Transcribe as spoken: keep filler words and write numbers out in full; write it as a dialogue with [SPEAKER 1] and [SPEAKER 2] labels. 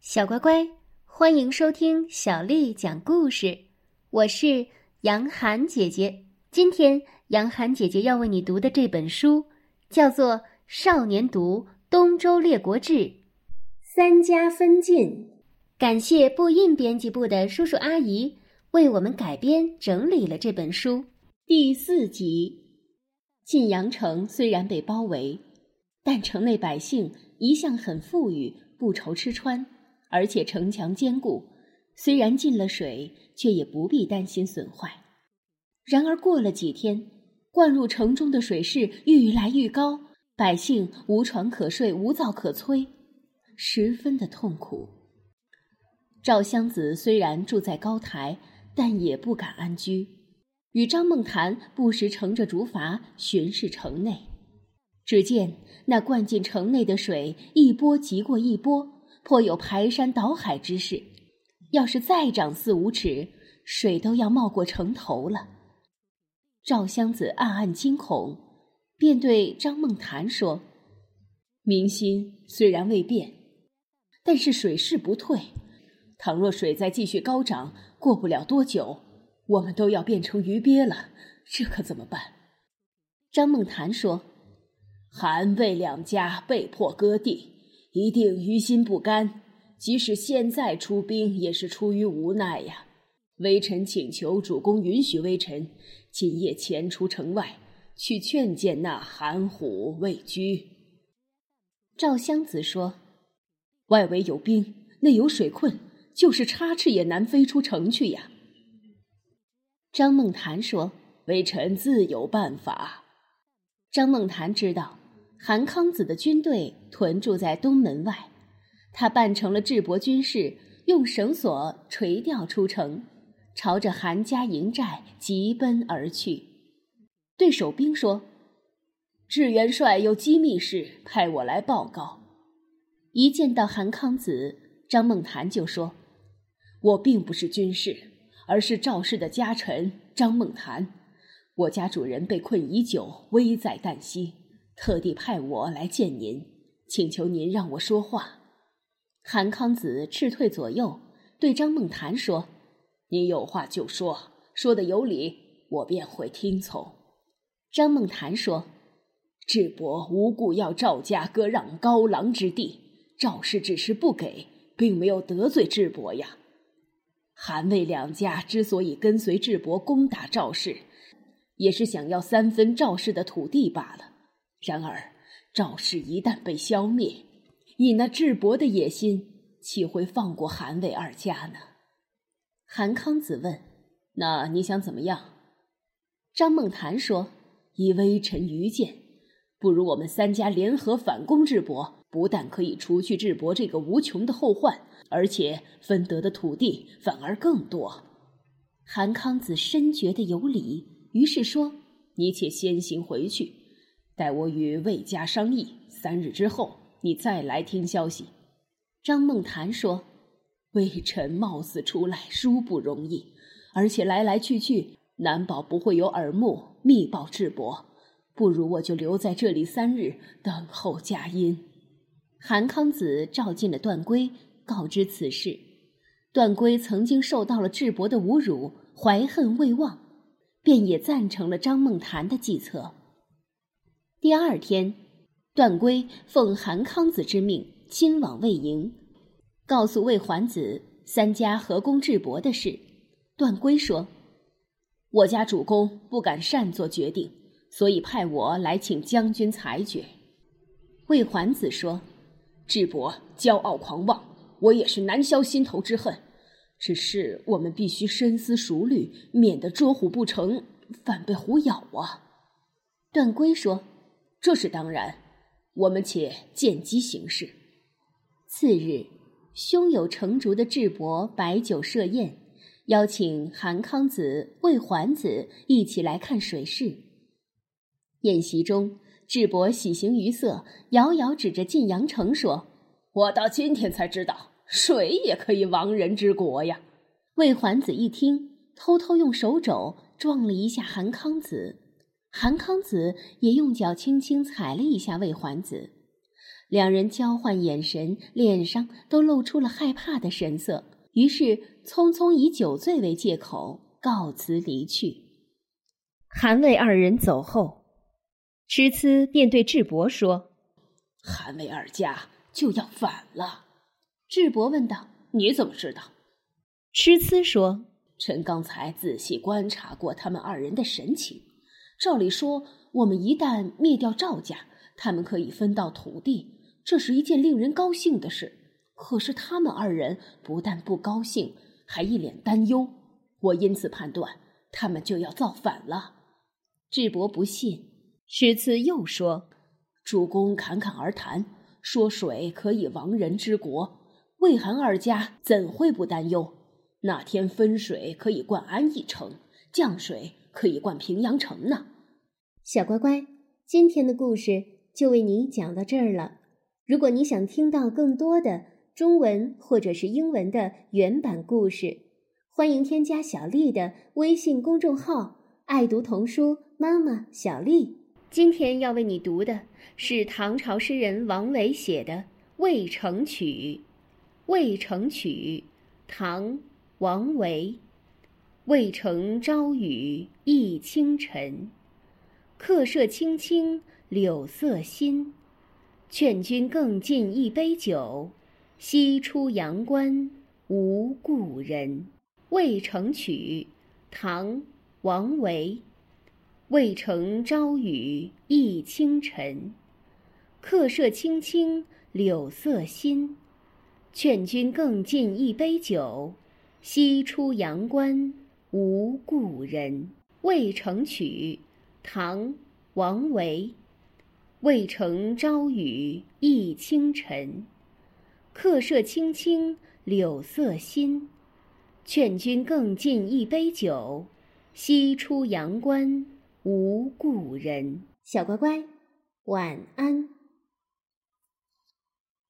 [SPEAKER 1] 小乖乖，欢迎收听小丽讲故事，我是杨涵姐姐。今天杨涵姐姐要为你读的这本书叫做《少年读东周列国志》，三家分晋。感谢布印编辑部的叔叔阿姨为我们改编整理了这本书。第四集，晋阳城虽然被包围，但城内百姓一向很富裕，不愁吃穿，而且城墙坚固，虽然进了水，却也不必担心损坏。然而过了几天，灌入城中的水势愈来愈高，百姓无床可睡，无灶可炊，十分的痛苦。赵襄子虽然住在高台，但也不敢安居，与张梦谈不时乘着竹筏巡视城内。只见那灌进城内的水一波急过一波，颇有排山倒海之势，要是再涨四五尺，水都要冒过城头了。赵襄子暗暗惊恐，便对张梦谈说：民心虽然未变，但是水势不退，倘若水再继续高涨，过不了多久，我们都要变成鱼鳖了，这可怎么办？张梦谈说：韩魏两家被迫割地，一定于心不甘，即使现在出兵，也是出于无奈呀。微臣请求主公允许微臣今夜前出城外，去劝谏那韩虎魏居。赵襄子说：外围有兵，内有水困，就是插翅也难飞出城去呀。张梦谈说：微臣自有办法。张梦谈知道韩康子的军队屯驻在东门外，他扮成了智伯军士，用绳索垂钓出城，朝着韩家营寨急奔而去。对守兵说：智元帅有机密事，派我来报告。一见到韩康子，张梦谈就说：我并不是军士，而是赵氏的家臣张梦谈，我家主人被困已久，危在旦夕，特地派我来见您，请求您让我说话。韩康子斥退左右，对张梦谈说：你有话就说，说得有理，我便会听从。张梦谈说：智伯无故要赵家割让高狼之地，赵氏只是不给，并没有得罪智伯呀。韩魏两家之所以跟随智伯攻打赵氏，也是想要三分赵氏的土地罢了。然而赵氏一旦被消灭，以那智伯的野心，岂会放过韩魏二家呢？韩康子问：那你想怎么样？张梦谈说：以微臣愚见，不如我们三家联合反攻智伯，不但可以除去智伯这个无穷的后患，而且分得的土地反而更多。韩康子深觉得有理，于是说：你且先行回去，待我与魏家商议，三日之后你再来听消息。张梦谈说：微臣冒死出来殊不容易，而且来来去去，难保不会有耳目密报智伯，不如我就留在这里三日，等候佳音。韩康子召进了段珪，告知此事。段珪曾经受到了智伯的侮辱，怀恨未忘，便也赞成了张梦谈的计策。第二天，段珪奉韩康子之命亲往魏营，告诉魏桓子三家合攻智伯的事。段珪说：我家主公不敢擅作决定，所以派我来请将军裁决。魏桓子说：智伯骄傲狂妄，我也是难消心头之恨，只是我们必须深思熟虑，免得捉虎不成，反被虎咬啊。段珪说：这是当然，我们且见机行事。次日，胸有成竹的智伯摆酒设宴，邀请韩康子、魏桓子一起来看水势。宴席中，智伯喜形于色，遥遥指着晋阳城说：我到今天才知道，水也可以亡人之国呀。魏桓子一听，偷偷用手肘撞了一下韩康子，韩康子也用脚轻轻踩了一下魏桓子。 两人交换眼神，脸上都露出了害怕的神色，于是匆匆以酒醉为借口告辞离去。韩魏二人走后，诗词便对智伯说：
[SPEAKER 2] 韩魏二家就要反了。
[SPEAKER 1] 智伯问道：
[SPEAKER 2] 你怎么知道？
[SPEAKER 1] 诗词说：
[SPEAKER 2] 臣刚才仔细观察过他们二人的神情，照理说我们一旦灭掉赵家，他们可以分到土地，这是一件令人高兴的事。可是他们二人不但不高兴，还一脸担忧，我因此判断他们就要造反了。
[SPEAKER 1] 智伯不信，诗词又说：
[SPEAKER 2] 主公侃侃而谈，说水可以亡人之国，魏韩二家怎会不担忧？那天分水可以灌安邑城，降水可以灌平阳城呢。
[SPEAKER 1] 小乖乖，今天的故事就为你讲到这儿了。如果你想听到更多的中文或者是英文的原版故事，欢迎添加小丽的微信公众号爱读童书妈妈小丽。今天要为你读的是唐朝诗人王维写的《渭城曲》。《渭城曲》，唐·王维。渭城朝雨浥轻尘，客舍青青柳色新。劝君更尽一杯酒，西出阳关无故人。《渭城曲》，唐·王维。渭城朝雨浥轻尘，客舍青青柳色新。劝君更尽一杯酒，西出阳关无故人。《渭城曲》，唐·王维。渭城朝雨浥轻尘，客舍青青柳色新。劝君更尽一杯酒，西出阳关无故人。小乖乖，晚安。